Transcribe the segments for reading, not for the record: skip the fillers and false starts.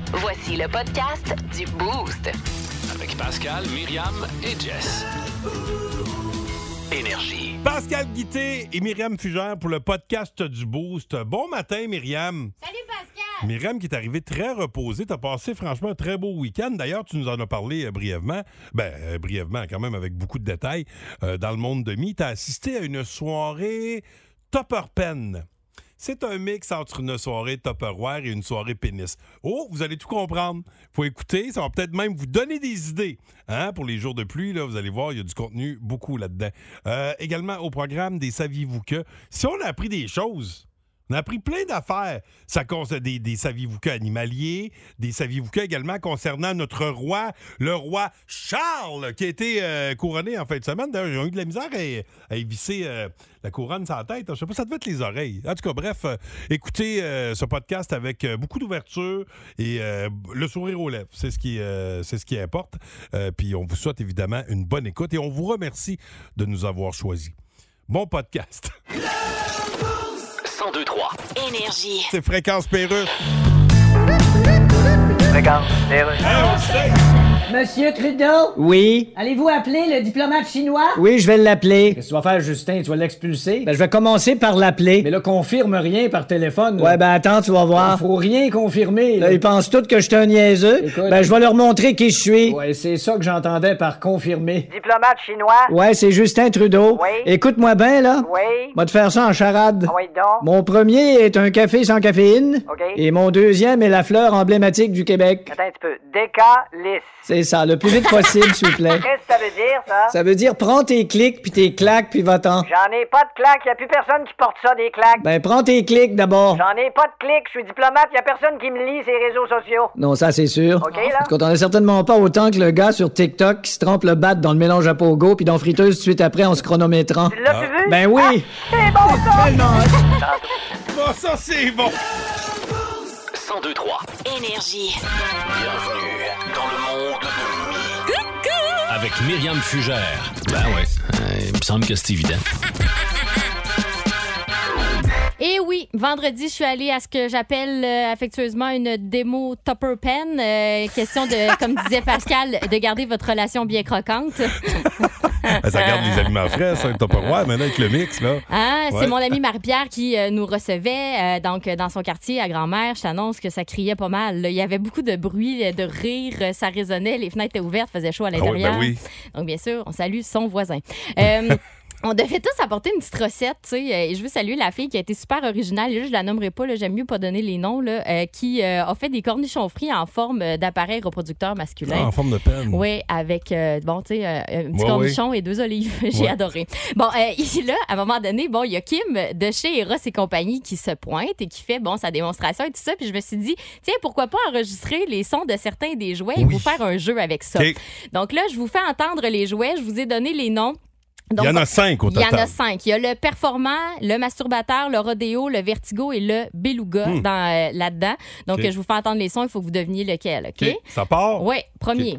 Voici le podcast du Boost. Avec Pascal, Myriam et Jess. Énergie. Pascal Guité et Myriam Fugère pour le podcast du Boost. Bon matin, Myriam. Salut, Pascal! Myriam qui est arrivée très reposée. Tu as passé franchement un très beau week-end. D'ailleurs, tu nous en as parlé brièvement. Brièvement, quand même, avec beaucoup de détails. Dans le monde de mi, tu as assisté à une soirée Tupper Pen. C'est un mix entre une soirée Tupperware et une soirée pénis. Oh, vous allez tout comprendre. Faut écouter, ça va peut-être même vous donner des idées. Hein? Pour les jours de pluie, là, vous allez voir, il y a du contenu beaucoup là-dedans. Également, au programme des Saviez-vous que? Si on a appris des choses, on a appris plein d'affaires. Ça concerne des Saviez-vous que animaliers, des Saviez-vous que également concernant notre roi, le roi Charles, qui a été couronné en fin de semaine. D'ailleurs, ils ont eu de la misère à évisser la couronne sur la tête. Je sais pas, ça devait être les oreilles. En tout cas, bref, écoutez ce podcast avec beaucoup d'ouverture et le sourire aux lèvres. C'est ce qui importe. Puis on vous souhaite évidemment une bonne écoute et on vous remercie de nous avoir choisis. Bon podcast. 102.3. Énergie. C'est Fréquence Pérusse. Fréquence Pérusse. Monsieur Trudeau, Oui. allez-vous appeler le diplomate chinois? Oui, je vais l'appeler. Qu'est-ce que tu vas faire, Justin? Tu vas l'expulser? Ben, je vais commencer par l'appeler. Mais là, confirme rien par téléphone. Ouais, ben attends, tu vas voir. Faut rien confirmer. Là, ils pensent tous que je suis un niaiseux. Écoute. Ben, je vais leur montrer qui je suis. Ouais, c'est ça que j'entendais par confirmer. Diplomate chinois. Ouais, c'est Justin Trudeau. Oui. Écoute-moi bien, là. Oui. Va te faire ça en charade. Ah oui, donc. Mon premier est un café sans caféine. OK. Et mon deuxième est la fleur emblématique du Québec. Attends un petit peu. Décalisse. C'est ça, le plus vite possible, s'il vous plaît. Qu'est-ce que ça veut dire, ça? Ça veut dire prends tes clics puis tes claques puis va-t'en. J'en ai pas de claques. Y a plus personne qui porte ça, des claques. Ben, prends tes clics d'abord. J'en ai pas de clics. Je suis diplomate. Y a personne qui me lit ces réseaux sociaux. Non, ça, c'est sûr. OK, là? Quand on est certainement pas autant que le gars sur TikTok qui se trempe le bat dans le mélange à pogo puis dans friteuse tout de suite après en se chronométrant. Tu l'as-tu vu? Ben oui! C'est bon, ça! Bon, ça, c'est bon. 102.3. Énergie. Bienvenue dans le monde de Mi. Avec Myriam Fugère. Ben ouais, il me semble que c'est évident. Et oui, vendredi, je suis allée à ce que j'appelle affectueusement une démo Tupper Pen. Question de, comme disait Pascal, de garder votre relation bien croquante. Ça garde les aliments frais, ça, le Tupperware, maintenant avec le mix, là. Hein, Ouais. C'est mon amie Marie-Pierre qui nous recevait donc dans son quartier à Grand-Mère. Je t'annonce que ça criait pas mal. Là. Il y avait beaucoup de bruit, de rire, ça résonnait, les fenêtres étaient ouvertes, faisait chaud à l'intérieur. oui. Donc bien sûr, on salue son voisin. On devait tous apporter une petite recette, tu sais, et je veux saluer la fille qui a été super originale, là, je la nommerai pas, là, j'aime mieux pas donner les noms, là, qui a fait des cornichons frits en forme d'appareil reproducteur masculin. Ah, en forme de peine. Oui, avec, un petit Ouais, cornichon et 2 olives. J'ai Ouais. adoré. Bon, ici, là, à un moment donné, bon, il y a Kim de chez Eros et compagnie qui se pointe et qui fait, bon, sa démonstration et tout ça. Puis je me suis dit, tiens, pourquoi pas enregistrer les sons de certains des jouets et Oui. vous faire un jeu avec ça. OK. Donc là, je vous fais entendre les jouets. Je vous ai donné les noms. Donc, Il y en a 5 au il y total. en a 5. Il y a le performant, le masturbateur, le rodéo, le vertigo et le beluga là-dedans. Donc, OK. je vous fais entendre les sons. Il faut que vous deveniez lequel, OK? OK. Ça part? Oui, premier.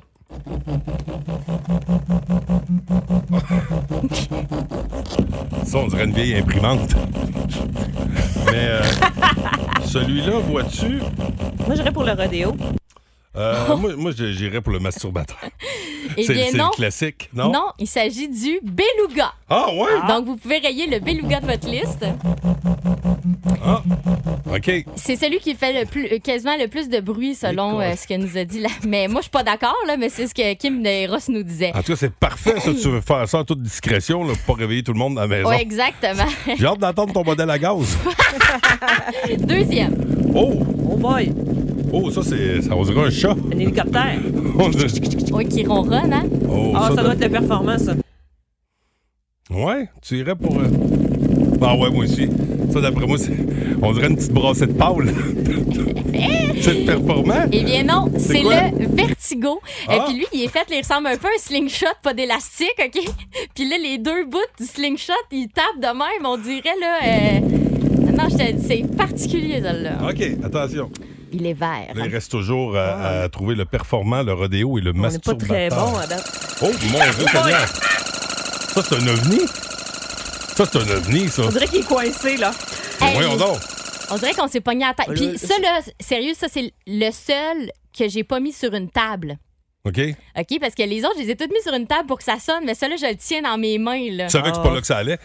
Ça, on dirait une vieille imprimante. Mais celui-là, vois-tu? Moi, j'irais pour le rodéo. Moi, j'irais pour le masturbateur. Eh C'est bien, le non. classique, non? Non, il s'agit du beluga. Ah, ouais? Donc, vous pouvez rayer le beluga de votre liste. Ah, OK. C'est celui qui fait quasiment le plus de bruit selon ce que nous a dit là. Mais moi, je suis pas d'accord, là, mais c'est ce que Kim de Ross nous disait. En tout cas, c'est parfait, ça. Tu veux faire ça en toute discrétion, là, pour pas réveiller tout le monde à la maison. Oui, exactement. J'ai hâte d'entendre ton modèle à gaz. Deuxième. Oh! Oh boy, Oh, ça, on dirait un chat. un hélicoptère. On dirait- Oui, qui ronronne, hein? Oh, Ah, ça doit être le performant, ça. Ouais, tu irais pour... Ah ouais, moi aussi. Ça, d'après moi, on dirait une petite brassée de pâle. C'est performant? Eh bien non, c'est quoi? le vertigo. Et Ah. puis lui, il est fait, il ressemble un peu à un slingshot, pas d'élastique, OK? Puis là, les deux bouts du slingshot, ils tapent de même, on dirait, là... Non, je te dis, c'est particulier, celle-là. OK, attention. Il est vert. Là, il reste toujours à trouver le performant, le rodéo et le On n'est pas masturbateur. très bon à date. Oh, mon Dieu, Seigneur! Ça, c'est un ovni? Ça, c'est un ovni, ça. On dirait qu'il est coincé, là. Mais Hey. voyons donc. On dirait qu'on s'est pogné à la tête. Là, Puis ça, là, sérieux, ça, c'est le seul que j'ai pas mis sur une table. OK? OK? Parce que les autres, je les ai toutes mis sur une table pour que ça sonne, mais ça, là, je le tiens dans mes mains, là. Tu savais que c'est pas là que ça allait?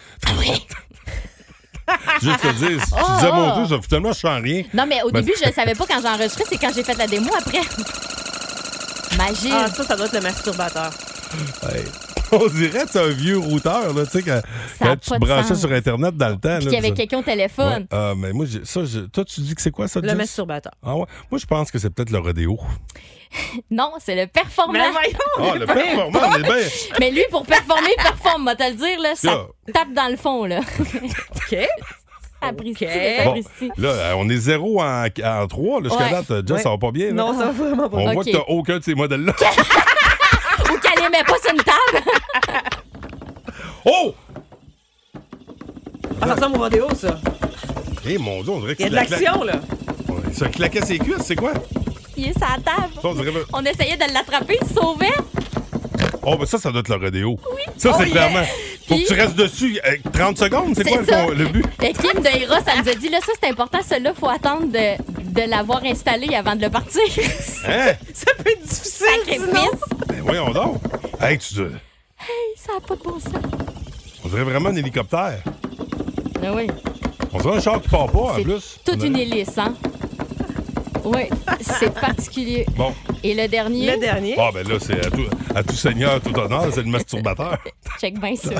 Juste te dire, si tu disais mon Dieu, ça, finalement, je sens rien. Non, mais au début, je le savais pas quand j'ai enregistré, c'est quand j'ai fait la démo après. Magie. Ah, ça doit être le masturbateur. Ouais. On dirait que c'est un vieux routeur, là, tu sais, quand a tu pas te de branchais sens. sur Internet dans le temps. Puis là, qu'il y avait ça- quelqu'un au téléphone. Ouais. Ah, mais moi, toi, tu dis que c'est quoi ça, Le Jess? masturbateur. Ah ouais? Moi, je pense que c'est peut-être le rodéo. Non, c'est le performant. Mais voyons! Ah, le performant, on est bien. Mais lui, pour performer, il performe, moi te le dire, là, ça Là. tape dans le fond, là. OK. Sapristi, Ok. le Bon, sapristi. là, on est 0 en 3. Jusqu'à Ouais. date, Jess, ça va pas bien. Là. Non, ça va vraiment pas. On voit Ok. que t'as aucun de ces modèles-là. Ou qu'elle les met pas sur une table. Oh! Ah, ça ressemble au rodéo, ça. Eh, mon Dieu, on dirait que Il y a c'est de l'action, là. Ça claquait ses cuisses, c'est quoi? Il est sur la table. Ça, on dirait... On essayait de l'attraper, il se sauvait. Oh, ben ça doit être le rodéo. Oui. Ça, c'est Oh, clairement... yeah. Faut Puis- que tu restes dessus 30 secondes, c'est quoi C'est ça. le but? Et Kim de Hera, ça nous a dit, là, ça, c'est important, celui-là, faut attendre de l'avoir installé avant de le partir. Hein? Ça peut être difficile, sinon. Sacrifice. Ben voyons donc. Hey, Ça n'a pas de bon sens. on dirait vraiment un hélicoptère. Ah oui. On dirait un char qui part pas, en C'est plus. toute On une a- hélice, hein? Oui, c'est particulier. Bon. Et le dernier, Le dernier. Ah, ben là, c'est à tout seigneur, tout honneur, c'est le masturbateur. check bien ça.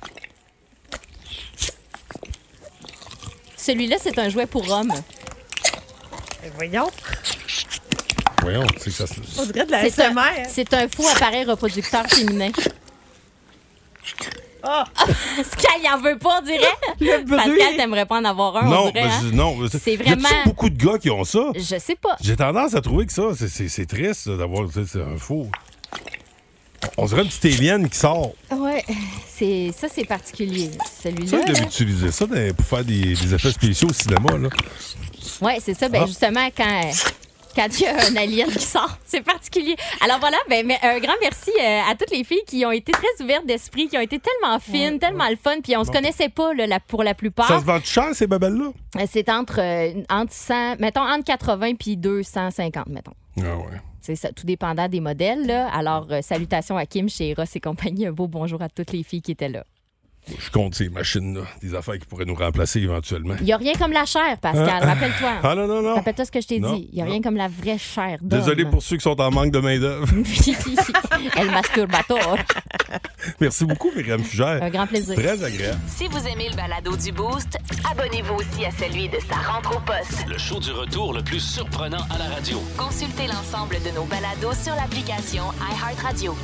Celui-là, c'est un jouet pour homme. Voyons. Voyons, c'est que ça se... On dirait de la C'est un, SMR. c'est un faux appareil reproducteur féminin. Ah! Pascal, il en veut pas, on dirait. Le bruit. Pascal, t'aimerais pas en avoir un, on Non, dirait. ben, Hein? non. C'est Y vraiment- a-tu beaucoup de gars qui ont ça? Je sais pas. J'ai tendance à trouver que ça, c'est triste ça, d'avoir, tu sais, c'est un faux. On dirait une petite alien qui sort. Ouais, c'est particulier. Ça, Celui-là. je là. devais utiliser ça pour faire des effets spéciaux au cinéma, là. Ouais, c'est ça. Ben Ah. justement, quand il y a un alien qui sort, c'est particulier. Alors voilà, mais un grand merci à toutes les filles qui ont été très ouvertes d'esprit, qui ont été tellement fines, tellement le fun, puis on se connaissait pas là, pour la plupart. Ça se vend cher, ces babelles-là? C'est entre 100, mettons, entre 80 puis 250, mettons. Ah ouais. C'est ça, tout dépendant des modèles. Là. Alors, salutations à Kim chez Ross et compagnie. Un beau bonjour à toutes les filles qui étaient là. Je compte ces machines-là, des affaires qui pourraient nous remplacer éventuellement. Il n'y a rien comme la chair, Pascal. Rappelle-toi. Ah non, non, non. Rappelle-toi ce que je t'ai Non, dit. Il n'y a non. rien comme la vraie chair d'homme. Désolé pour ceux qui sont en manque de main-d'œuvre. El masturbator. Merci beaucoup, Myriam Fugère. Un grand plaisir. Très agréable. Si vous aimez le balado du Boost, abonnez-vous aussi à celui de Sa rentre au poste. Le show du retour le plus surprenant à la radio. Consultez l'ensemble de nos balados sur l'application iHeartRadio.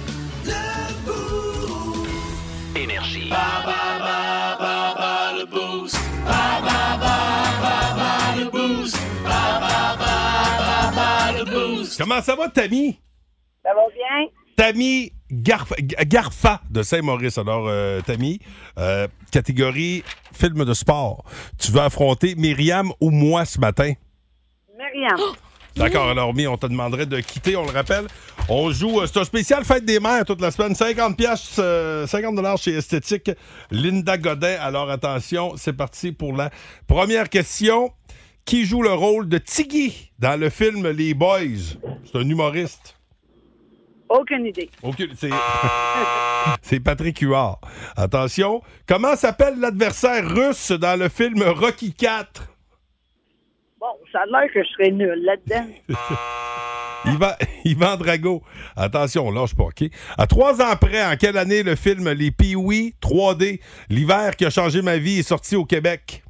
Énergie. Comment ça va, Tammy? Ça va bien? Tammy Garfa de Saint-Maurice. Alors, Tammy, catégorie film de sport. Tu veux affronter Myriam ou moi ce matin? Myriam. D'accord, alors, on te demanderait de quitter, on le rappelle. On joue, c'est un spécial Fête des mères toute la semaine. 50 $, chez Esthétique Linda Godin. Alors, attention, c'est parti pour la première question. Qui joue le rôle de Tiggy dans le film Les Boys? C'est un humoriste. Aucune idée. C'est Patrick Huard. Attention. Comment s'appelle l'adversaire russe dans le film Rocky IV? Bon, ça a l'air que je serais nul là-dedans. Yvan Drago. Attention, lâche pas, OK? À 3 ans près, en quelle année le film Les Pee-Wee 3D, l'hiver qui a changé ma vie, est sorti au Québec?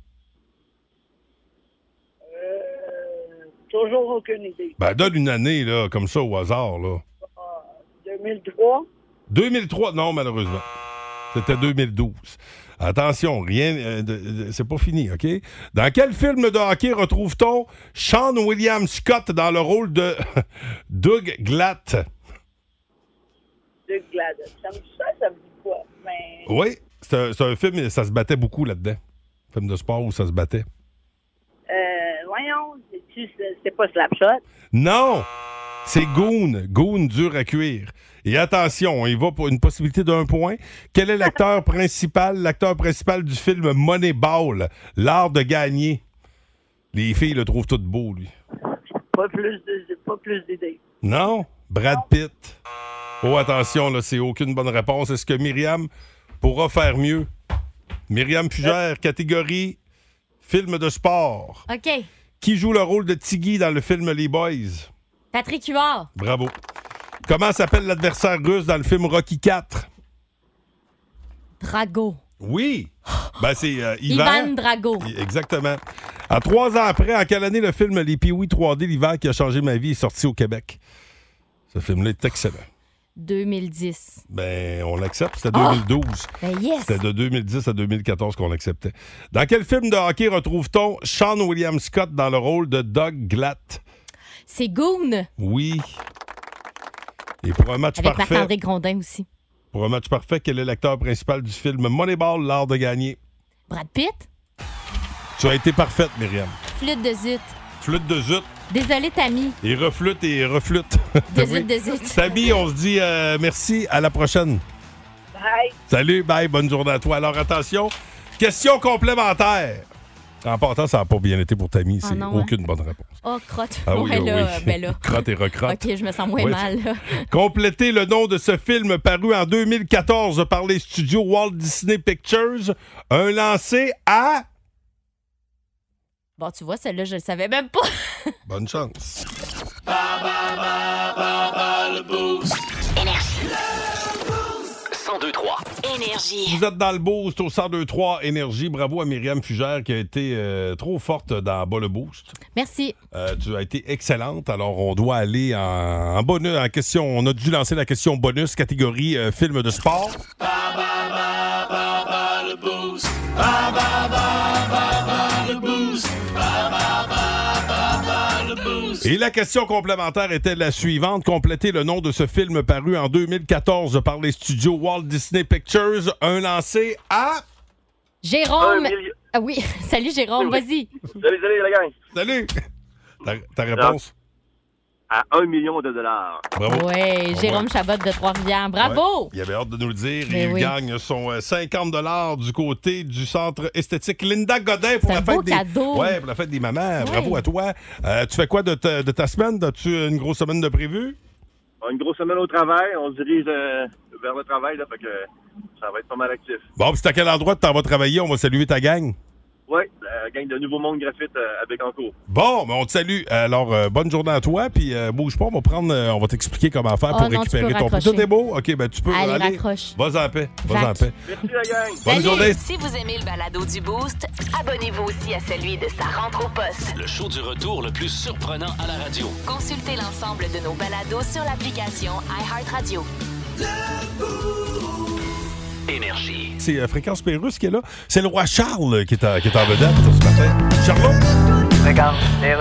Toujours aucune idée. Ben, donne une année, là, comme ça, au hasard, là. 2003? 2003, non, malheureusement. C'était 2012. Attention, rien, c'est pas fini, OK? Dans quel film de hockey retrouve-t-on Sean William Scott dans le rôle de Doug Glatt? Doug Glatt. Ça me dit quoi? Mais... Oui, c'est un film, ça se battait beaucoup là-dedans. Film de sport où ça se battait. Voyons, c'est pas Slapshot? Non! C'est Goon. Goon dur à cuire. Et attention, il va pour une possibilité d'un point. Quel est l'acteur principal du film Moneyball, l'art de gagner? Les filles le trouvent tout beau, lui. Pas plus d'idées. Non? Brad Pitt. Oh, attention, là, c'est aucune bonne réponse. Est-ce que Myriam pourra faire mieux? Myriam Fugère, catégorie film de sport. OK. Qui joue le rôle de Tiggy dans le film Les Boys? Patrick Huard. Bravo. Comment s'appelle l'adversaire russe dans le film Rocky IV? Drago. Oui. Ben, c'est Ivan Drago. Exactement. À 3 ans après, en quelle année le film Les Pee-Wee 3D, l'hiver qui a changé ma vie, est sorti au Québec? Ce film-là est excellent. 2010. Ben, on l'accepte. C'était 2012. Ben yes. C'était de 2010 à 2014 qu'on l'acceptait. Dans quel film de hockey retrouve-t-on Sean William Scott dans le rôle de Doug Glatt? C'est Goon. Oui. Et pour un match Avec parfait... Marc-André Grondin aussi. Pour un match parfait, quel est l'acteur principal du film Moneyball, l'art de gagner? Brad Pitt. Tu as été parfaite, Myriam. Flûte de zut. Flûte de zut. Désolé, Tammy. Et reflûte et reflûte. De zut, de zut. Tammy, on se dit merci. À la prochaine. Bye. Salut, bye. Bonne journée à toi. Alors, attention. Question complémentaire. En partant, ça n'a pas bien été pour Tammy. C'est aucune bonne réponse. Oh, crotte. Ah oui, ouais, oui, là, oui. ben là. Crotte et recrotte. OK, je me sens moins Oui. mal. Là. Complétez le nom de ce film paru en 2014 par les studios Walt Disney Pictures. Un lancé à... Bon, tu vois, celle-là, je le savais même pas. Bonne chance. Énergie. 1023. Énergie. Vous êtes dans le boost au 1023 Énergie. Bravo à Myriam Fugère qui a été trop forte dans Bas le boost. Merci. Tu as été excellente. Alors, on doit aller en bonus, en question. On a dû lancer la question bonus, catégorie film de sport. Le boost. Le boost. Le boost. Et la question complémentaire était la suivante. Complétez le nom de ce film paru en 2014 par les studios Walt Disney Pictures. Un lancé à... Jérôme. Ah oui, salut Jérôme, vas-y. Salut la gang. Salut. Ta réponse? À 1 million de dollars. Bravo. Oui, Jérôme Chabot de Trois-Rivières. Bravo! Ouais, il avait hâte de nous le dire. Mais Il oui. gagne son 50 $ du côté du centre esthétique Linda Godin pour C'est la un beau fête des... cadeau. Ouais, pour la fête des mamans. Ouais. Bravo à toi. Tu fais quoi de ta semaine? As-tu une grosse semaine de prévu? Une grosse semaine au travail. On se dirige vers le travail, là, fait que ça va être pas mal actif. Bon, puis c'est à quel endroit tu t'en vas travailler? On va saluer ta gang. Oui, la gang de Nouveau Monde Graphite à Bécancour. Bon, ben on te salue. Alors, bonne journée à toi. Puis, bouge pas, on va t'expliquer comment faire pour non, tu récupérer peux ton prix. raccrocher. Tout est beau? OK, ben tu peux Allez, aller. raccroche. Vas-en paix. Vas-en Jacques. paix. Merci la gang. Bonne Salut. journée. Si vous aimez le balado du Boost, abonnez-vous aussi à celui de sa rentre au poste. Le show du retour le plus surprenant à la radio. Consultez l'ensemble de nos balados sur l'application iHeartRadio. Énergie. C'est Fréquence Pérusse qui est là. C'est le roi Charles qui est en vedette ce matin. Charlot? Regarde, les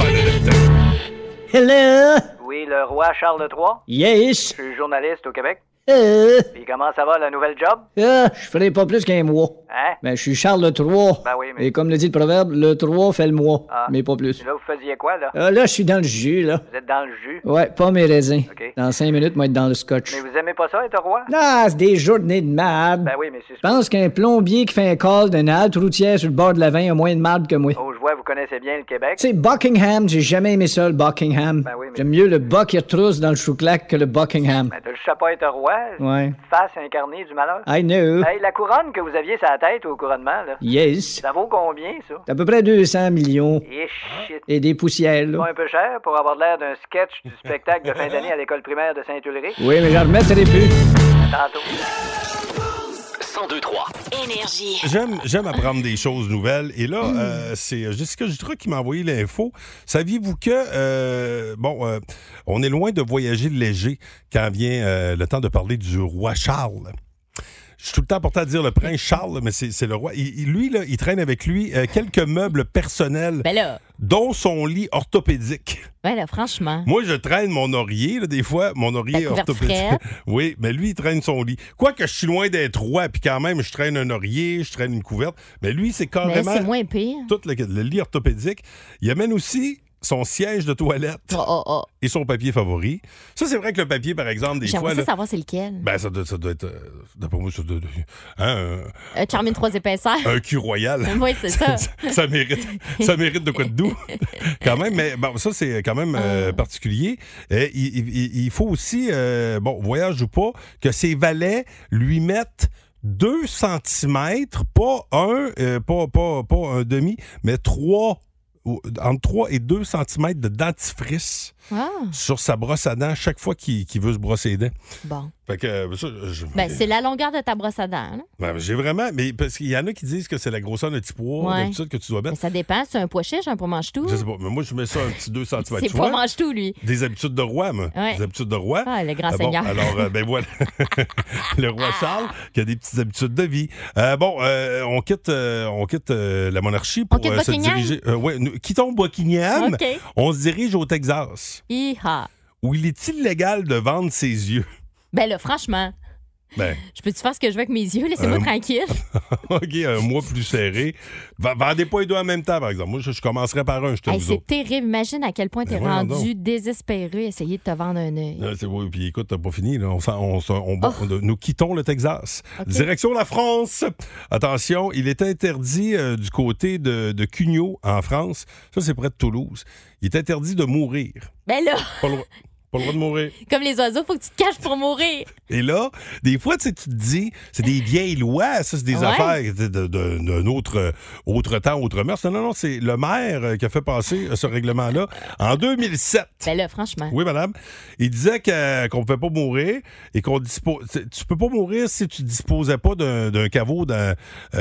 Hello! Oui, le roi Charles III. Yes! Je suis journaliste au Québec. Euh, Puis comment ça va, le nouvel job? je ferai pas plus qu'un mois. Hein? Ben, je suis Charles III. Ben oui, mais... Et comme le dit le proverbe, le 3 fait le mois. Ah. Mais pas plus. Puis là, vous faisiez quoi, là? Là, je suis dans le jus, là. Vous êtes dans le jus. Ouais, pas mes raisins. OK. Dans 5 minutes, moi, être dans le scotch. Mais vous aimez pas ça, être roi? Ah, c'est des journées de marde. Ben oui, mais c'est... Je pense qu'un plombier qui fait un call d'une halte routière sur le bord de la Vin a moins de marde que moi. Oh, je vois, vous connaissez bien le Québec. Tu sais, Buckingham, j'ai jamais aimé ça, le Buckingham. Ben oui, mais- J'aime mieux le buck qui retrousse dans le chou-clac que le Buckingham. Ben, t'as le chapeau être roi, Ouais. face incarnée du malheur. I know. Hey, la couronne que vous aviez sur la tête au couronnement, là, Yes. ça vaut combien, ça? C'est à peu près 200 millions. Et shit. Et des poussières, Pas là. un peu cher pour avoir l'air d'un sketch du spectacle de fin d'année à l'école primaire de Saint-Ulrich? Oui, mais j'en remettrai plus. Tantôt. 1023. Énergie. J'aime apprendre des choses nouvelles. Et là, c'est Jessica Jutra qui m'a envoyé l'info. Saviez-vous que, on est loin de voyager léger quand vient le temps de parler du roi Charles. Je suis tout le temps porté à dire le prince Charles, mais c'est le roi. Lui, là, il traîne avec lui quelques meubles personnels, Ben là, dont son lit orthopédique. ben là, franchement. Moi, je traîne mon oreiller, là, des fois, mon oreiller Ta couverte orthopédique. frette. Oui, mais lui, il traîne son lit. Quoique je suis loin d'être roi, puis quand même, je traîne un oreiller, je traîne une couverte. Mais lui, c'est Mais carrément c'est moins pire. tout le lit orthopédique. Il amène aussi son siège de toilette et son papier favori. Ça, c'est vrai que le papier, par exemple, des fois... J'aimerais ça savoir c'est lequel. Ben, ça doit être... D'après moi, ça doit être... Charmine 3 épaisseurs. Un cul royal. Oui, c'est ça. ça mérite de quoi de doux. Quand même, mais bon, ça, c'est quand même particulier. Il faut aussi, voyage ou pas, que ses valets lui mettent 2 cm, pas un demi, mais 3 entre 3 et 2 cm de dentifrice sur sa brosse à dents chaque fois qu'il veut se brosser les dents. Bon. Fait que ça, c'est la longueur de ta brosse à dents. Hein? Ben, j'ai vraiment... Mais parce qu'il y en a qui disent que c'est la grosseur d'un petit pois d'habitude que tu dois mettre. Mais ça dépend. C'est un pois chiche, un pois mange-tout. Je sais pas. Mais moi, je mets ça un petit 2 cm. C'est pois mange-tout, lui. Des habitudes de roi, moi. Ouais. Des habitudes de roi. Ah, le grand seigneur. Alors, voilà. Le roi Charles qui a des petites habitudes de vie. On quitte la monarchie pour se diriger... quittons Buckingham. Okay. On se dirige au Texas. Hi-ha. Où il est illégal de vendre ses yeux. Ben là, franchement, je peux-tu faire ce que je veux avec mes yeux? Laissez-moi tranquille. OK, un mois plus serré. Vendez pas les deux en même temps, par exemple. Moi, je commencerai par un, c'est terrible. Imagine à quel point t'es rendu désespéré à essayer de te vendre un œil. Oui, puis écoute, t'as pas fini. Là. Nous quittons le Texas. Okay. Direction la France. Attention, il est interdit du côté de Cugnot, en France. Ça, c'est près de Toulouse. Il est interdit de mourir. Ben là... Pas le droit de mourir. Comme les oiseaux, faut que tu te caches pour mourir. Et là, des fois, tu te dis, c'est des vieilles lois, ça, c'est des affaires d'un autre temps, autre mœurs. Non, c'est le maire qui a fait passer ce règlement-là en 2007. Ben là, franchement. Oui, madame. Il disait qu'on ne pouvait pas mourir et qu'on tu peux pas mourir si tu disposais pas d'un caveau dans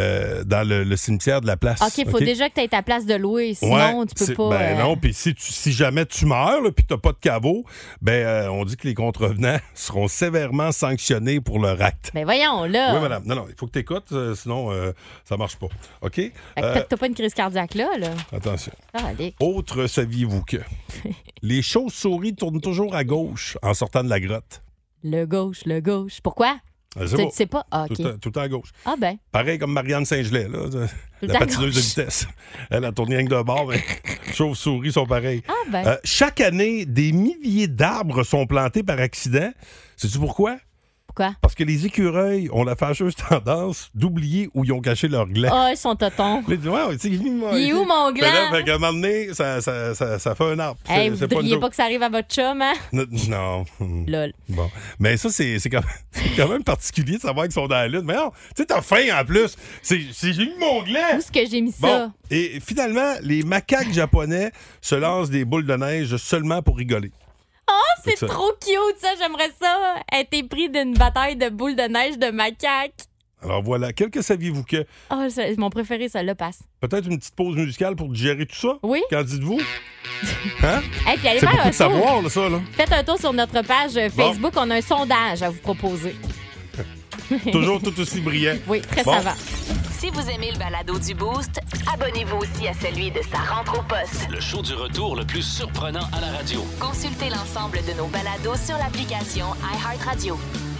le cimetière de la place. OK, il faut déjà que tu aies ta place de louer, sinon tu peux pas... Ben non, puis si jamais tu meurs puis tu n'as pas de caveau, on dit que les contrevenants seront sévèrement sanctionnés pour leur acte. Ben voyons, là. Oui, madame. Non, il faut que tu écoutes, sinon ça marche pas. OK? T'as pas une crise cardiaque là? Attention. Autre saviez-vous que les chauves-souris tournent toujours à gauche en sortant de la grotte. Le gauche. Pourquoi? Tu sais pas? Ah, OK. Tout le temps à gauche. Ah ben. Pareil comme Marianne Saint-Gelais, là, la patineuse de vitesse. Elle a tourné rien que d'un bord, mais chauves-souris sont pareils. Ah ben. Chaque année, des milliers d'arbres sont plantés par accident. Sais-tu pourquoi? Pourquoi? Parce que les écureuils ont la fâcheuse tendance d'oublier où ils ont caché leur gland. Ah, ils sont totons. Il est où mon gland? Fait qu'à un moment donné, ça fait un arbre. Hey, vous voudriez pas que ça arrive à votre chum, hein? Non. Lol. Bon. Mais ça, c'est quand même particulier de savoir qu'ils sont dans la lune. Mais non, tu sais, t'as faim en plus. J'ai mis mon gland. Où est-ce que j'ai mis ça? Bon. Et finalement, les macaques japonais se lancent des boules de neige seulement pour rigoler. Oh, c'est trop cute, ça. J'aimerais ça. Être pris d'une bataille de boules de neige de macaques. Alors voilà, quelques saviez-vous que... Oh, mon préféré, ça le passe. Peut-être une petite pause musicale pour digérer tout ça? Oui. Qu'en dites-vous? Hein? Hey, puis allez c'est faire beaucoup un de savoir, là, ça. Là. Faites un tour sur notre page Facebook. On a un sondage à vous proposer. Toujours tout aussi brillant. Oui, très savant. Si vous aimez le balado du Boost, abonnez-vous aussi à celui de Sa rentre au poste. Le show du retour le plus surprenant à la radio. Consultez l'ensemble de nos balados sur l'application iHeartRadio.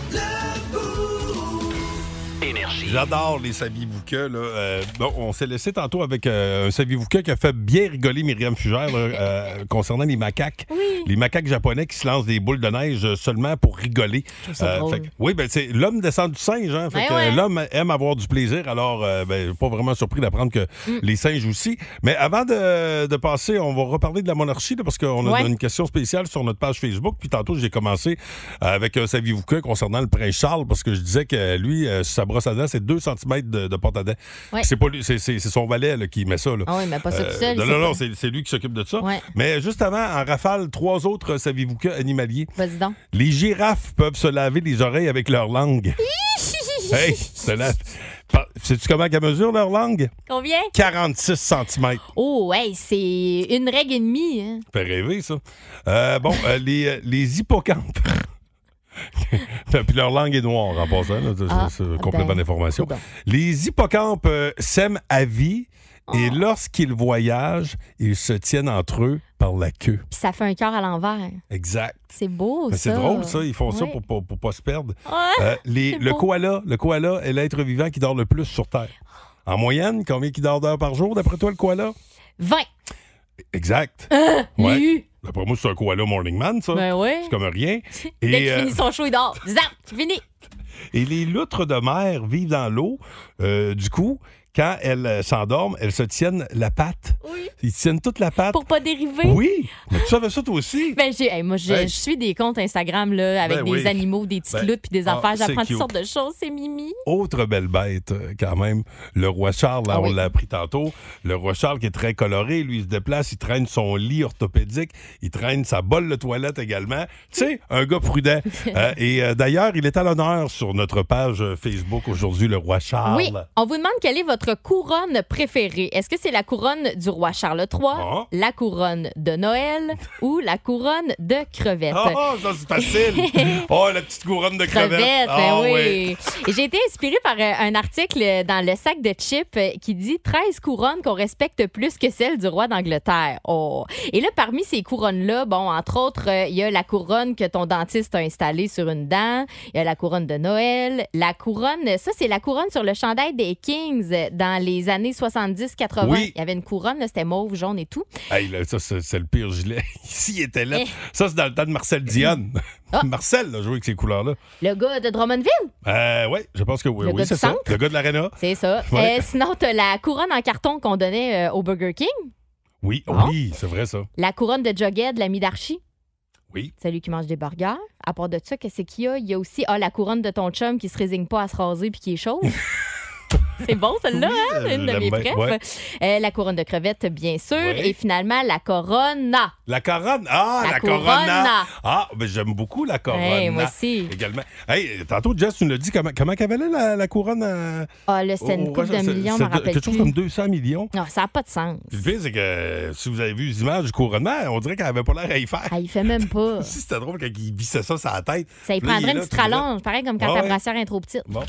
Énergie. J'adore les saviez-vous que. Là. On s'est laissé tantôt avec un saviez-vous que qui a fait bien rigoler Myriam Fugère concernant les macaques. Oui. Les macaques japonais qui se lancent des boules de neige seulement pour rigoler. Oui, c'est l'homme descend du singe. Hein, l'homme aime avoir du plaisir. Alors, pas vraiment surpris d'apprendre que les singes aussi. Mais avant de passer, on va reparler de la monarchie là, parce qu'on a une question spéciale sur notre page Facebook. Puis tantôt, j'ai commencé avec un saviez-vous que concernant le prince Charles parce que je disais que lui, sa brosse à dents, c'est 2 cm de porte à dents. Ouais. C'est pas lui, c'est son valet là, qui met ça. Là. Ah oui, mais pas ça tout seul. Non, c'est lui qui s'occupe de ça. Ouais. Mais juste avant, en rafale, 3 autres saviez-vous que animaliers. Vas-y donc. Les girafes peuvent se laver les oreilles avec leur langue. Hey, sais-tu comment qu'elles mesurent leur langue? Combien? 46 cm. Oh, hey, c'est une règle et demie. Hein? Ça fait rêver, ça. Les hippocampes. Puis leur langue est noire en passant. C'est complètement d'information. Les hippocampes s'aiment à vie et lorsqu'ils voyagent, ils se tiennent entre eux par la queue. Puis ça fait un cœur à l'envers. Exact. C'est beau, ça. C'est drôle, ça. Ils font ça pour pas se perdre. Le koala est l'être vivant qui dort le plus sur Terre. En moyenne, combien il dort d'heures par jour, d'après toi, le koala? 20. Exact. l'ai eu. D'après moi, c'est un koala morning man, ça. Ben ouais. C'est comme rien. Dès qu'il finit son show, il dort. Zap, c'est fini. Et les loutres de mer vivent dans l'eau. Du coup, quand elles s'endorment, elles se tiennent la patte. Oui. Ils tiennent toute la patte. Pour pas dériver. Oui. Mais tu savais ça toi aussi? Ben, moi, je suis des comptes Instagram là, avec des animaux, des petites loutres puis des affaires. J'apprends toutes sortes de choses. C'est Mimi. Autre belle bête, quand même. Le roi Charles, là, on l'a appris tantôt. Le roi Charles qui est très coloré. Lui, il se déplace, il traîne son lit orthopédique. Il traîne sa bolle de toilette également. Tu sais, un gars prudent. D'ailleurs, il est à l'honneur sur notre page Facebook aujourd'hui, le roi Charles. Oui. On vous demande quelle est votre couronne préférée. Est-ce que c'est la couronne du roi Charles III, la couronne de Noël ou la couronne de crevettes? Oh, ça c'est facile. Oh, la petite couronne de crevettes. Oui. Et j'ai été inspirée par un article dans le sac de chips qui dit 13 couronnes qu'on respecte plus que celle du roi d'Angleterre. Oh. Et là, parmi ces couronnes-là, bon, entre autres, il y a la couronne que ton dentiste a installée sur une dent. Il y a la couronne de Noël. La couronne, ça, c'est la couronne sur le chandail des Kings dans les années 70-80. Oui. Il y avait une couronne, là, c'était mauve, jaune et tout. Hey, là, ça, c'est le pire gilet. Ici, il était là. Ça, c'est dans le temps de Marcel Dionne. Marcel a joué avec ces couleurs-là. Le gars de Drummondville? Oui, je pense que oui. Le gars c'est du ça. centre? Le gars de l'Arena. C'est ça. Ouais. Sinon, tu as la couronne en carton qu'on donnait au Burger King. Oui, oui, c'est vrai, ça. La couronne de Jughead, l'ami d'Archie. Oui. C'est lui qui mange des burgers. À part de ça, qu'est-ce qu'il y a? Il y a aussi la couronne de ton chum qui se résigne pas à se raser puis qui est chauve. C'est bon, celle-là, hein? Une de mes préfs. Ouais. La couronne de crevettes, bien sûr. Oui. Et finalement, la corona. La Corona. Ah, la Corona. Ah, ben j'aime beaucoup la Corona. Hey, moi aussi. Également. Hey, tantôt, Jess, tu nous l'as dit, comment qu'elle valait la couronne? Là, c'était une couple de millions, je m'en rappelle quelque chose comme 200 millions. Non, ça n'a pas de sens. Puis le pire, c'est que si vous avez vu les images du couronnement, on dirait qu'elle avait pas l'air à y faire. Il fait même pas. Si c'était drôle quand il vissait ça sur la tête. Ça y prendrait une petite rallonge, pareil comme quand ta brassière est trop petite. Bon.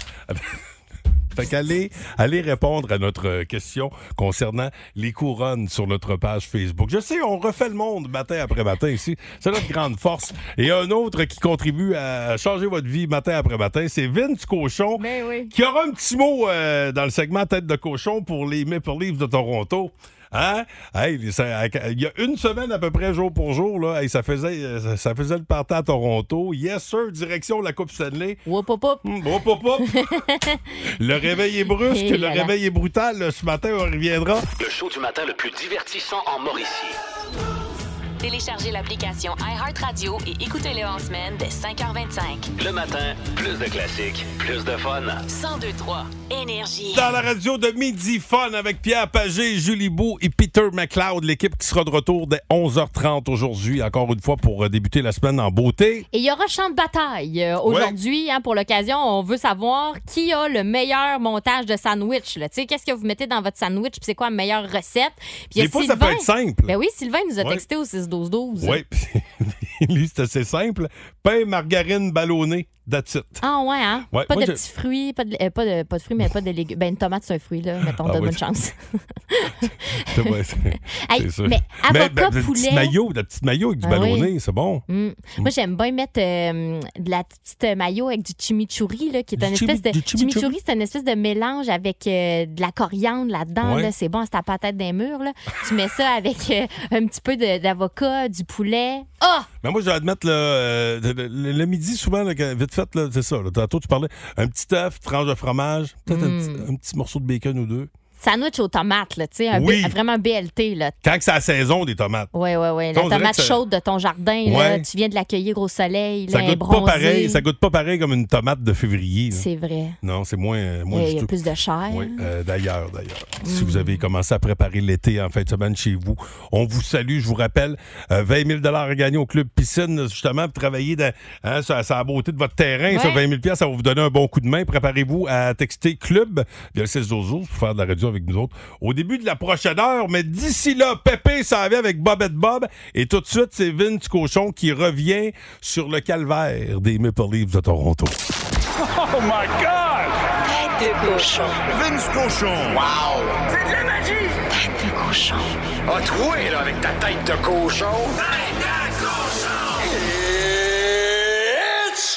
Fait qu'allez répondre à notre question concernant les couronnes sur notre page Facebook. Je sais, on refait le monde matin après matin ici. C'est notre grande force. Et un autre qui contribue à changer votre vie matin après matin, c'est Vince Cochon, qui aura un petit mot dans le segment Tête de cochon pour les Maple Leafs de Toronto. Hein? Hey, il y a une semaine à peu près, jour pour jour, là, hey, ça faisait le party à Toronto. Yes, sir, direction la Coupe Stanley. Wop, wop, wop. Wop, wop, wop. Le réveil est brusque, le réveil est brutal. Là, ce matin, on reviendra. Le show du matin le plus divertissant en Mauricie. Téléchargez l'application iHeartRadio et écoutez-le en semaine dès 5h25. Le matin, plus de classiques, plus de fun. 102.3 Énergie. Dans la radio de Midi Fun avec Pierre Pagé, Julie Beau et Peter McLeod, l'équipe qui sera de retour dès 11h30 aujourd'hui, encore une fois pour débuter la semaine en beauté. Et il y aura champ de bataille aujourd'hui. Hein, pour l'occasion, on veut savoir qui a le meilleur montage de sandwich. Tu sais, qu'est-ce que vous mettez dans votre sandwich puis c'est quoi la meilleure recette? Puis des fois, ça peut être simple. Ben oui, Sylvain nous a texté au 6-12-12. Oui, lui, c'est assez simple. Pain, margarine, ballonné, that's it. Ah ouais, hein? Ouais, pas de petits fruits, pas de fruits, mais pas de légumes. Ben, une tomate, c'est un fruit, là. Mettons, de bonne chance. C'est vrai, c'est sûr. Mais avocat, poulet... La petite mayo avec du ballonné, c'est bon. Moi, j'aime bien mettre de la petite mayo avec du chimichurri, là, qui est une espèce de... Chimichurri, c'est une espèce de mélange avec de la coriandre là-dedans. Là. C'est bon, c'est ta patate d'un mur, là. Tu mets ça avec un petit peu d'avocat, du poulet. Ah! Mais moi, je vais admettre, le midi, souvent, là, vite fait, là, c'est ça. Là, tantôt, tu parlais un petit œuf, tranche de fromage, peut-être un petit morceau de bacon ou deux. Sandwich aux tomates, là, tu sais, vraiment BLT. Là. Quand c'est la saison des tomates. Oui. La tomate chaude de ton jardin, là, tu viens de l'accueillir au soleil, ça là, goûte pas pareil. Ça goûte pas pareil comme une tomate de février. Là. C'est vrai. Non, c'est moins il y a plus de chair. Oui, d'ailleurs. Si vous avez commencé à préparer l'été en fin de semaine chez vous, on vous salue. Je vous rappelle, 20 000 à gagner au Club Piscine, justement, pour travailler sur la beauté de votre terrain. Ça, 20 000 ça va vous donner un bon coup de main. Préparez-vous à texter Club via le 612 pour faire de la radio avec nous autres au début de la prochaine heure. Mais d'ici là, Pépé s'en vient avec Bobette Bob. Et tout de suite, c'est Vince Cochon qui revient sur le calvaire des Maple Leafs de Toronto. Oh my God! Tête de cochon. Vince Cochon. Wow! C'est de la magie! Tête de cochon. A troué, là, avec ta tête de cochon. Tête de cochon! It's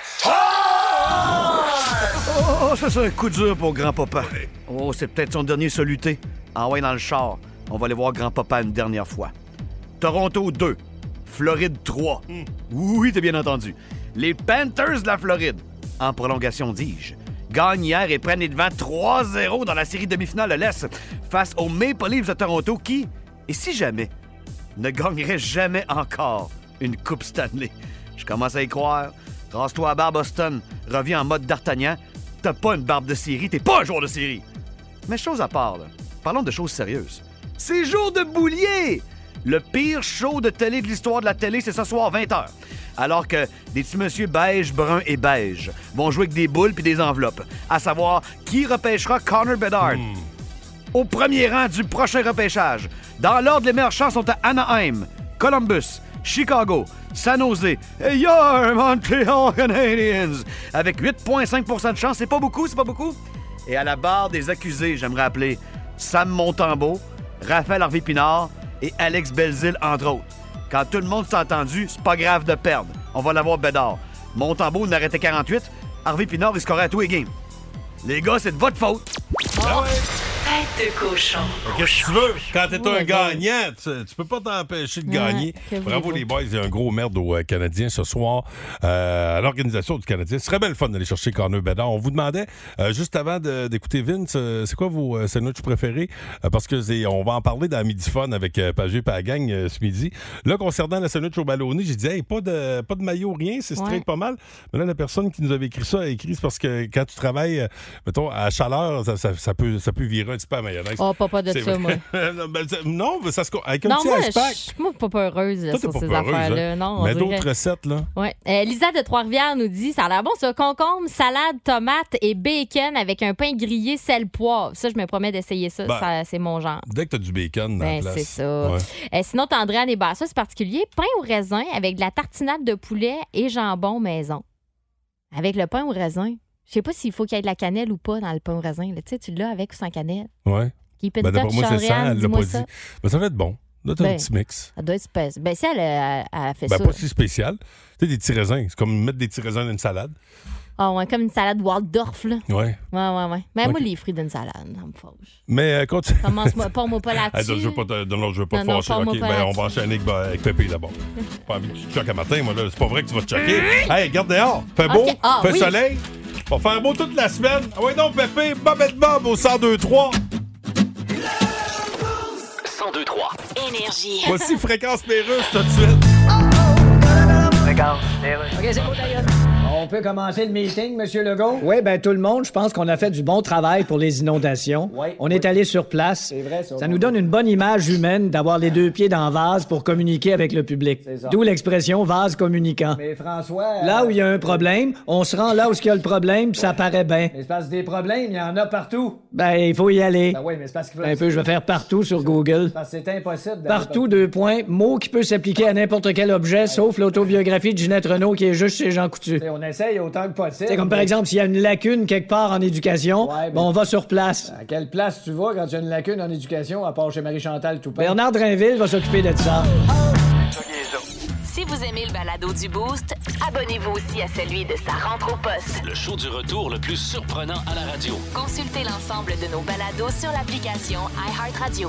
time! Ça, c'est un coup dur pour grand-papa. Oh, c'est peut-être son dernier soluté. Ah ouais, dans le char. On va aller voir grand-papa une dernière fois. Toronto 2. Floride 3. Oui, t'as bien entendu. Les Panthers de la Floride, en prolongation dis-je, gagnent hier et prennent les devants 3-0 dans la série demi-finale de l'Est face aux Maple Leafs de Toronto qui, et si jamais, ne gagneraient jamais encore une Coupe Stanley. Je commence à y croire. Rase-toi à barbe, Boston. Reviens en mode d'Artagnan. T'as pas une barbe de série, t'es pas un joueur de série. Mais chose à part, là, parlons de choses sérieuses. C'est Jour de Boulier! Le pire show de télé de l'histoire de la télé, c'est ce soir, 20h. Alors que des petits messieurs beige, brun et beige vont jouer avec des boules puis des enveloppes. À savoir, qui repêchera Connor Bedard? Au premier rang du prochain repêchage. Dans l'ordre, les meilleures chances sont à Anaheim, Columbus, Chicago, San Jose et your Montreal Canadiens. Avec 8,5 de chance, c'est pas beaucoup. Et à la barre des accusés, j'aimerais appeler Sam Montembeault, Raphaël Harvey-Pinard et Alex Belzile, entre autres. Quand tout le monde s'est entendu, c'est pas grave de perdre. On va l'avoir Bédard. Montembeault n'arrêtait 48. Harvey-Pinard, il scorait à tous les games. Les gars, c'est de votre faute. Ah ouais. Tête de cochon. Qu'est-ce que tu veux? Quand t'es un gagnant, tu peux pas t'empêcher de gagner. Bravo les boys, il y a un gros merde aux Canadiens ce soir à l'organisation du Canadien. Ce serait bien le fun d'aller chercher Connor Bedard. On vous demandait, juste avant d'écouter Vince, c'est quoi vos sandwichs préférés? Parce que on va en parler dans Midi Fun avec Pagé et la gang ce midi. Là, concernant la sandwich au ballonné, j'ai dit, hey, pas de maillot, rien, c'est straight pas mal. Mais là, la personne qui nous avait écrit ça a écrit, c'est parce que quand tu travailles, mettons, à chaleur, ça peut virer un petit peu à mayonnaise. Oh, pas de ça, moi. Non, mais ça se... Avec un non, petit moi, ice-pack. Moi, pas heureuse toi, sur pas ces heureuse, affaires-là. Hein? Non, mais d'autres recettes, là. Oui. Lisa de Trois-Rivières nous dit, ça a l'air bon, ça. Concombre, salade, tomate et bacon avec un pain grillé, sel, poivre. Ça, je me promets d'essayer ça. Ça c'est mon genre. Dès que t'as du bacon dans la place. C'est ça. Ouais. Sinon, Andréane et ça, c'est particulier. Pain au raisin avec de la tartinade de poulet et jambon maison. Avec le pain au raisin. Je sais pas s'il faut qu'il y ait de la cannelle ou pas dans le pain au raisin. Tu sais, tu l'as avec ou sans cannelle. Ouais. D'après moi, c'est ça, elle l'a pas dit. Mais ça va être bon. Là, t'as un petit mix. Ça doit être spécial. Ben, si elle a fait ça. Pas si spécial. Tu sais, des petits raisins. C'est comme mettre des petits raisins dans une salade. Ah, ouais, comme une salade Waldorf, là. Ouais. Ouais. Mais moi, les fruits d'une salade, ça me fâche. Mais continue. Commence-moi pas là-dessus. Je veux pas te fâcher. OK, on va enchaîner avec Pépé d'abord. Pas envie que tu te choques à matin, moi, là. C'est pas vrai que tu vas te choquer. Hey, regarde dehors. Fait beau. Fait soleil. Va faire beau toute la semaine. Ah ouais, non, Pépé, Bobette Bob au 102.3. 102.3. Énergie. Voici Fréquence Pérusse tout de suite. Fréquence Pérusse. OK, c'est beau, d'ailleurs. On peut commencer le meeting, Monsieur Legault? Oui, bien, tout le monde, je pense qu'on a fait du bon travail pour les inondations. On est allé sur place. C'est vrai, ça nous donne une bonne image humaine d'avoir les deux pieds dans le vase pour communiquer avec le public. D'où l'expression vase communicant. Mais François... Là où il y a un problème, on se rend là où il y a le problème, puis ça paraît bien. Mais c'est parce que des problèmes, il y en a partout. Ben, il faut y aller. Ben oui, mais c'est parce qu'il faut... Un peu, je vais faire partout sur Google. Parce que c'est impossible. Partout, 2 points, mot qui peut s'appliquer à n'importe quel objet, sauf l'autobiographie de Ginette Renault qui est juste chez Jean Coutu. On essaye autant que possible. C'est comme par exemple, s'il y a une lacune quelque part en éducation, on va sur place. À quelle place tu vas quand il y a une lacune en éducation, à part chez Marie-Chantal Toupin? Bernard Drainville va s'occuper de ça. Si vous aimez le balado du Boost, abonnez-vous aussi à celui de Sa rentre au poste. Le show du retour le plus surprenant à la radio. Consultez l'ensemble de nos balados sur l'application iHeartRadio.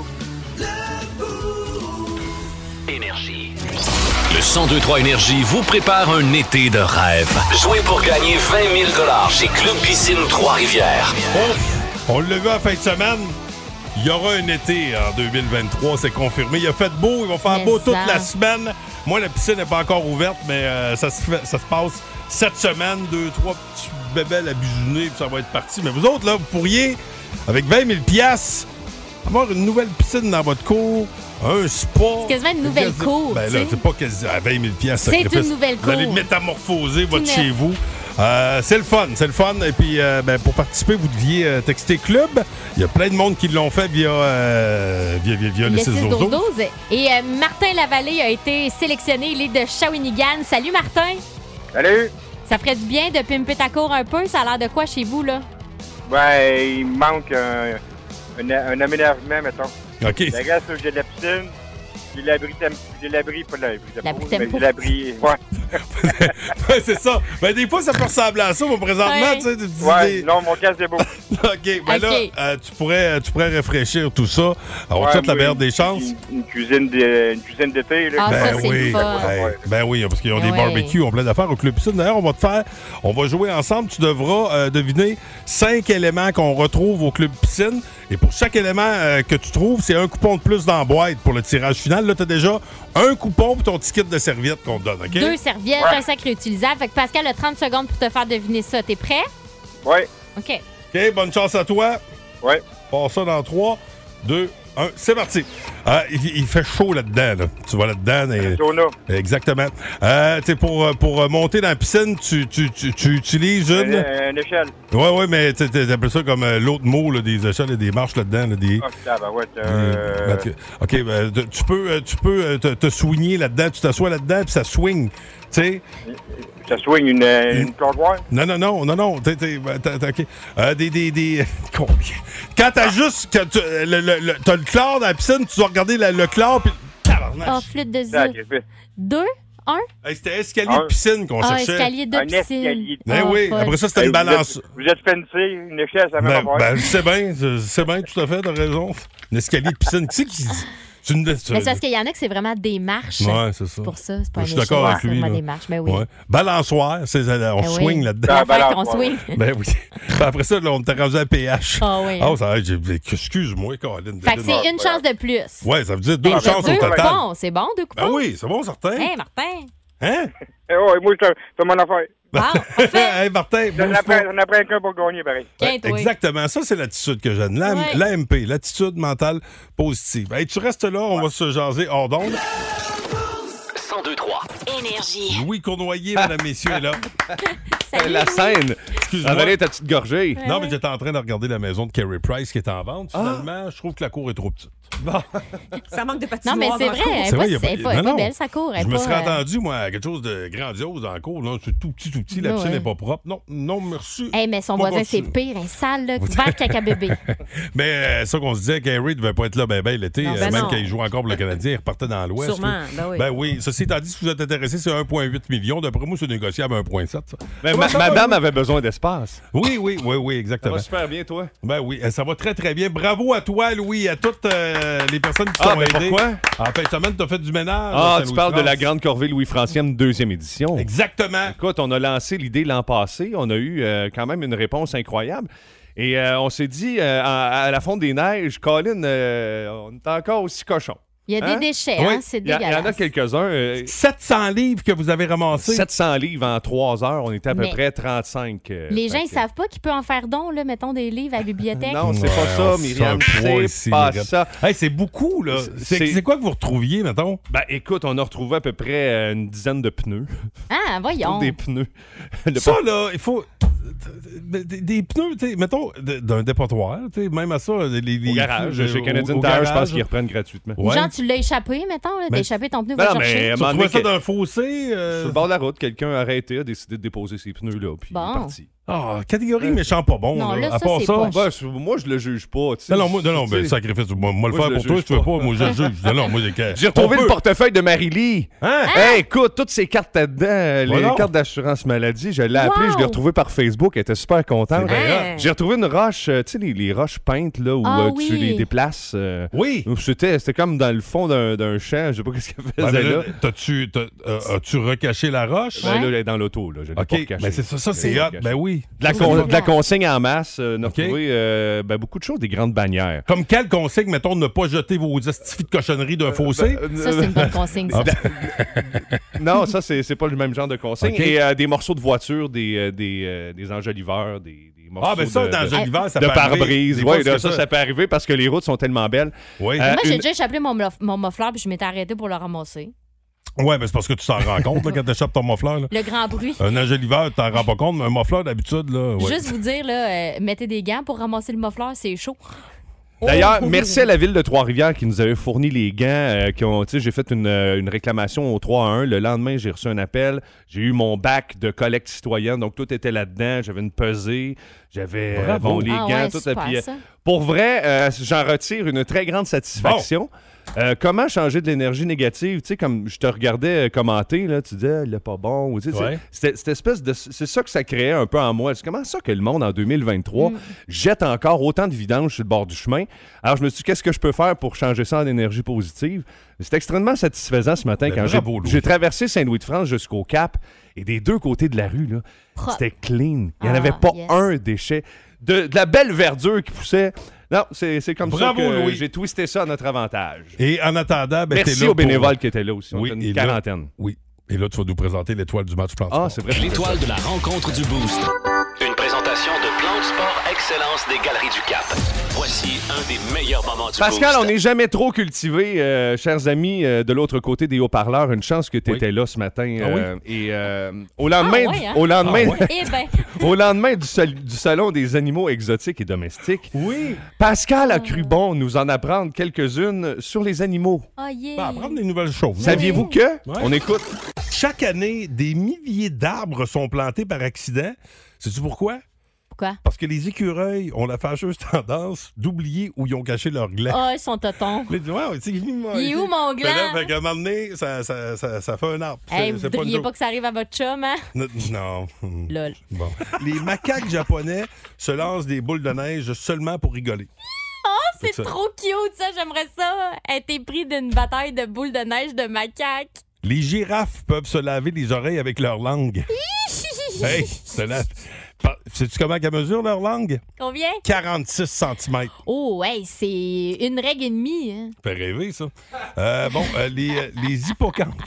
Énergie. Le 102.3 Énergie vous prépare un été de rêve. Jouez pour gagner 20 000 $ chez Club Piscine Trois-Rivières. On l'a vu en fin de semaine. Il y aura un été en 2023, c'est confirmé. Il a fait beau, il va faire beau toute la semaine. Moi, la piscine n'est pas encore ouverte, mais ça se passe cette semaine. 2-3 petits bébelles à bisouner, puis ça va être parti. Mais vous autres, là, vous pourriez, avec 20 000 $, avoir une nouvelle piscine dans votre cour. Un spa. C'est quasiment une nouvelle cour. Ben là, c'est pas quasiment à 20 000 $. C'est une nouvelle cour. Vous allez métamorphoser votre chez vous. C'est le fun. Et puis, pour participer, vous deviez texter Club. Il y a plein de monde qui l'ont fait via les 612. Et Martin Lavallée a été sélectionné. Il est de Shawinigan. Salut, Martin. Salut. Ça ferait du bien de pimper ta cour un peu. Ça a l'air de quoi chez vous, là? Ben, il me manque un aménagement, mettons. OK. La glace, j'ai de la piscine. J'ai l'abri, pas l'abri. L'abri tempo. Ouais. Ouais, c'est ça. Ben, des fois, ça peut ressembler à ça, mais présentement, tu sais. Ouais, non, mon casque est beau. OK, ben là, tu pourrais réfléchir tout ça. On te souhaite la meilleure des chances. Une cuisine d'été, là. Ah, Ben ça, c'est oui, le fun. ben oui, parce qu'ils ont des barbecues, on plein d'affaires au Club Piscine. D'ailleurs, on va jouer ensemble. Tu devras deviner 5 éléments qu'on retrouve au Club Piscine. Et pour chaque élément que tu trouves, c'est un coupon de plus dans la boîte pour le tirage final. Là, tu as déjà un coupon pour ton ticket de serviette qu'on te donne, OK? 2 serviettes, un sac réutilisable. Fait que Pascal a 30 secondes pour te faire deviner ça. T'es prêt? Oui. OK. OK, bonne chance à toi. Oui. Passe ça dans 3, 2, 1. C'est parti. Il fait chaud là-dedans. Là. Tu vas là-dedans. Exactement. Pour monter dans la piscine, tu utilises une échelle. Oui, mais tu appelles ça comme l'autre mot, là, des échelles et des marches là-dedans. Là, des... OK, tu peux te swinguer là-dedans. Tu t'assois là-dedans, puis ça swing. Tu sais. Ça swing une plongeoire? Non. OK. Quand t'as juste... t'as le chlore dans la piscine, tu dois regarder le chlore, puis... Oh, flûte de zip. 2, 1. Hey, c'était escalier de piscine qu'on cherchait. Escalier de piscine. Escalier. Ben oui, après ça, c'était une balance. Vous êtes fancy, une échelle, ça va pas. Je sais bien, tout à fait, t'as raison. Un escalier de piscine. Qui c'est qui dit? Mais c'est parce qu'il y en a que c'est vraiment des marches. Ouais, c'est ça. Pour ça, c'est pas Je suis d'accord avec lui. C'est vraiment des marches, mais oui. Ouais. Balançoire, on swing là-dedans. La fête, on swing. Ben oui. Après ça, là, on t'a rendu à PH. Ah oui. Oh, ça excuse-moi, Colin. Fait que c'est une chance de plus. Ouais, ça veut dire 2 chances au total. Bon, c'est bon, 2 coupons. Ben oui, c'est bon, certain. Hey, Martin. Hein? Ouais, moi, je fais mon affaire. Bon, hey, Martin, on apprend qu'un pour gagner, pareil. Exactement, ça, c'est l'attitude que j'aime. L'AMP, l'attitude mentale positive. Hey, tu restes là, on va se jaser hors d'onde. 102.3 Énergie. Louis Cournoyer, mesdames, messieurs, est là. Salut, la scène. Excuse-moi. Avalé ta petite gorgée. Non, mais j'étais en train de regarder la maison de Carey Price qui est en vente. Finalement, je trouve que la cour est trop petite. Bon. Ça manque de patinoire. Non, mais c'est vrai. Elle est pas belle, sa cour. Je me serais attendu, moi, à quelque chose de grandiose dans la cour. Là, c'est tout petit. La piscine n'est pas propre. Non, merci. Hey, mais son voisin, c'est pire. Un sale, là. Vert caca bébé. Mais ça qu'on se disait, Carey ne devait pas être là l'été. Même quand il joue encore pour le Canadien, il repartait dans l'Ouest. Sûrement, ben oui. Ceci étant dit, si vous êtes intéressé, c'est 1,8 million. D'après moi, c'est négociable à 1,7. Ça. Mais madame avait besoin d'espace. Oui, exactement. Ça va super bien, toi. Ben oui, ça va très, très bien. Bravo à toi, Louis, à toutes les personnes qui t'ont aidé. Pourquoi? En fin de semaine, tu as fait du ménage. Tu parles de la Grande Corvée Louis-Francienne, 2e édition. Exactement. Écoute, on a lancé l'idée l'an passé. On a eu quand même une réponse incroyable. Et on s'est dit, à la Fonte des Neiges, Colin, on est encore aussi cochon. Il y a des déchets, c'est dégueulasse. Il y en a quelques-uns. 700 livres que vous avez ramassés. 700 livres en 3 heures. On était à peu près 35. Les gens, ils savent pas qu'il peut en faire don, là, mettons des livres à la bibliothèque. Non, c'est pas ça, Myriam. C'est pas ça. Hey, c'est beaucoup, là. C'est quoi que vous retrouviez, mettons? Ben, écoute, on a retrouvé à peu près une dizaine de pneus. Ah, voyons. Des pneus. Ça, là, il faut... Des pneus, tu sais, mettons, d'un dépotoir, tu sais, même à ça, au garage. Chez Canadian Tire, je pense qu'ils reprennent gratuitement. Ouais. Genre, tu l'as échappé, mettons, d'échapper ton pneu, va chercher. Tu trouvais ça d'un fossé? Sur le bord de la route, quelqu'un a arrêté, a décidé de déposer ses pneus là, puis il est parti. Ah, catégorie méchant pas bon. Non, là, à part ça. Moi, je le juge pas. Non, sacrifice. Moi, le faire pour toi, si tu veux pas. Moi, je le juge. Non, moi, j'ai retrouvé le portefeuille de Marie-Lie. Hey, écoute, toutes ces cartes là-dedans, les cartes d'assurance maladie, je l'ai appelée, je l'ai retrouvée par Facebook. Elle était super contente. J'ai retrouvé une roche, tu sais, les roches peintes, là, où tu les déplaces. Oui. C'était comme dans le fond d'un champ. Je sais pas ce qu'elle faisait là. As-tu recaché la roche? Ben là, elle est dans l'auto. Je l'ai pas recachée. Ben c'est ça, c'est hot. Ben oui. De la consigne en masse, on a retrouvé beaucoup de choses, des grandes bannières. Comme quelle consigne, mettons, ne pas jeter vos astifies de cochonnerie d'un fossé? Ça, c'est une bonne consigne, ça. Non, ça, c'est pas le même genre de consigne. Et des morceaux de voiture, des enjoliveurs, des morceaux d'enjoliveurs, ça de peut pare-brise. Oui, ça peut arriver parce que les routes sont tellement belles. Oui. Moi, j'ai déjà échappé mon muffler puis je m'étais arrêté pour le ramasser. Oui, mais c'est parce que tu t'en rends compte là, quand tu échappes ton muffler. Là. Le grand bruit. Un enjoliveur, tu t'en rends pas compte, mais un muffler, d'habitude, là. Ouais. Juste vous dire, là, mettez des gants pour ramasser le muffler, c'est chaud. D'ailleurs, merci à la ville de Trois-Rivières qui nous avait fourni les gants. J'ai fait une réclamation au 3-1. Le lendemain, j'ai reçu un appel. J'ai eu mon bac de collecte citoyenne. Donc, tout était là-dedans. J'avais une pesée. J'avais les gants. Ouais, tout. super, Puis, Pour vrai, j'en retire une très grande satisfaction. Comment changer de l'énergie négative? Tu sais, comme je te regardais commenter, là, tu disais, il est pas bon. Ou, tu sais, cette espèce de... C'est ça que ça créait un peu en moi. C'est comment ça que le monde, en 2023, jette encore autant de vidange sur le bord du chemin? Alors, je me suis dit, qu'est-ce que je peux faire pour changer ça en énergie positive? C'est extrêmement satisfaisant ce matin quand j'ai traversé Saint-Louis-de-France jusqu'au Cap et des deux côtés de la rue, là, c'était clean. Il n'y en avait pas un déchet. De la belle verdure qui poussait... Non, c'est comme ça que Louis. j'ai twisté ça à notre avantage. Et en attendant, merci aux bénévoles qui étaient là aussi. On était une quarantaine. Oui. Et là, tu vas nous présenter l'étoile du match Plan Sport. C'est vrai. L'étoile de la rencontre du Boost. Une présentation de Plan de Sport Excellence des Galeries du Cap. Voici un des meilleurs moments du Pascal, Boost. on n'est jamais trop cultivé, chers amis, de l'autre côté des haut-parleurs. Une chance que tu étais là ce matin. Et au lendemain, au lendemain du Salon des animaux exotiques et domestiques, Pascal a cru bon nous en apprendre quelques-unes sur les animaux. Apprendre des nouvelles choses. Saviez-vous que? On écoute. Chaque année, des milliers d'arbres sont plantés par accident. Sais-tu pourquoi? Pourquoi? Parce que les écureuils ont la fâcheuse tendance d'oublier où ils ont caché leur gland. Ah, ils sont totons. Il est où mon gland? Fait qu'à un moment donné, ça fait un arbre. Hey, vous voudriez pas que ça arrive à votre chum, hein? Non. Lol. Bon. Les macaques japonais se lancent des boules de neige seulement pour rigoler. Oh, c'est trop cute, ça. J'aimerais ça être pris d'une bataille de boules de neige de macaques. Les girafes peuvent se laver les oreilles avec leur langue. Hey, sais-tu comment qu'elles mesurent leur langue? Combien? 46 cm. Oh, hey, c'est une règle et demie. Hein? Ça fait rêver, ça. Les hippocampes.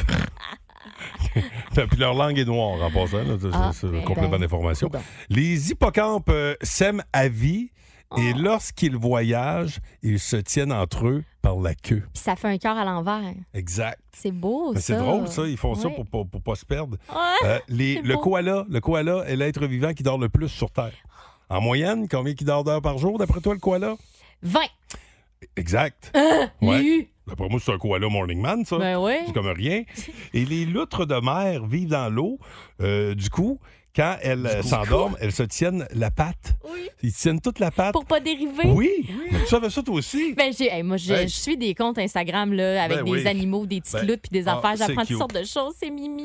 Puis leur langue est noire, en passant. Là. C'est un complément d'information. Bon. Les hippocampes s'aiment à vie. Et lorsqu'ils voyagent, ils se tiennent entre eux par la queue. Puis ça fait un cœur à l'envers. Exact. C'est beau, ça. C'est drôle, ça. Ils font ça pour pas se perdre. Ouais, le koala est l'être vivant qui dort le plus sur Terre. En moyenne, combien il dort d'heures par jour, d'après toi, le koala? 20. Exact. D'après moi, c'est un koala morning man, ça. Ben oui. C'est comme rien. Et les loutres de mer vivent dans l'eau. Du coup... Quand elles s'endorment, elles se tiennent la patte. Oui. Ils tiennent toute la patte. Pour pas dériver. Oui. Tu savais ça toi aussi? Ben, je suis des comptes Instagram là, avec des animaux, des petites loutres puis des affaires. J'apprends toutes sortes de choses. C'est Mimi.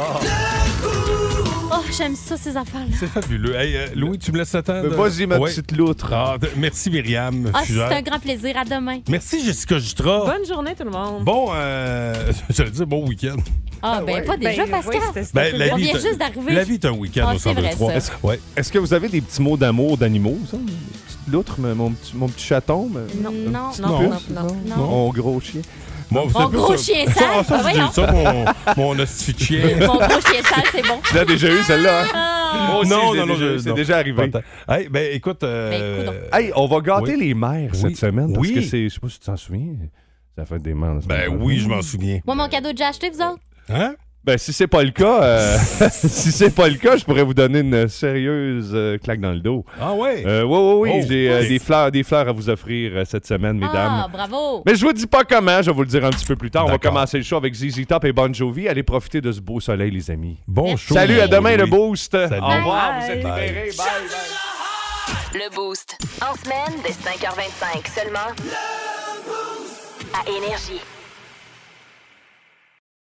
Oh, j'aime ça, ces affaires-là. C'est fabuleux. Hey, Louis, tu me laisses attendre? Vas-y, ma petite loutre. Merci, Myriam. C'est un grand plaisir. À demain. Merci, Jessica Jutra. Bonne journée, tout le monde. Bon, j'allais dire bon week-end. Pas déjà, Pascal. On vient juste d'arriver. La vie est un week-end au 103. Est-ce que vous avez des petits mots d'amour d'animaux, ça? Petite loutre, mon petit chaton? Non. Mon gros chien. Mon gros chien sale. Mon hostie de chien. Mon gros chien sale, c'est bon. Tu l'as déjà eu, celle-là? Non, c'est déjà arrivé. Hey, écoute... on va gâter les mères cette semaine. Parce que je sais pas si tu t'en souviens. Ça fait des mères. Oui, je m'en souviens. Moi, mon cadeau déjà acheté, vous autres? Hein? Ben, si c'est pas le cas, je pourrais vous donner une sérieuse claque dans le dos. Ah ouais? Oui. J'ai des fleurs à vous offrir cette semaine, mesdames. Ah, bravo! Mais je vous dis pas comment, je vais vous le dire un petit peu plus tard. On va commencer le show avec ZZ Top et Bon Jovi. Allez profiter de ce beau soleil, les amis. Bon show. Salut, à demain, le Boost. Salut. Au revoir, vous êtes libérés. Bye. Le Boost. En semaine, dès 5h25 seulement. À Énergie.